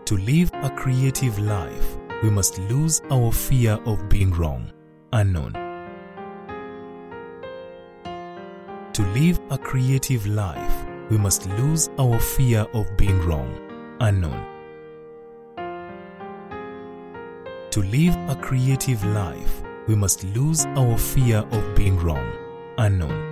To live a creative life, we must lose our fear of being wrong, unknown. To live a creative life, we must lose our fear of being wrong, unknown. To live a creative life, we must lose our fear of being wrong, unknown.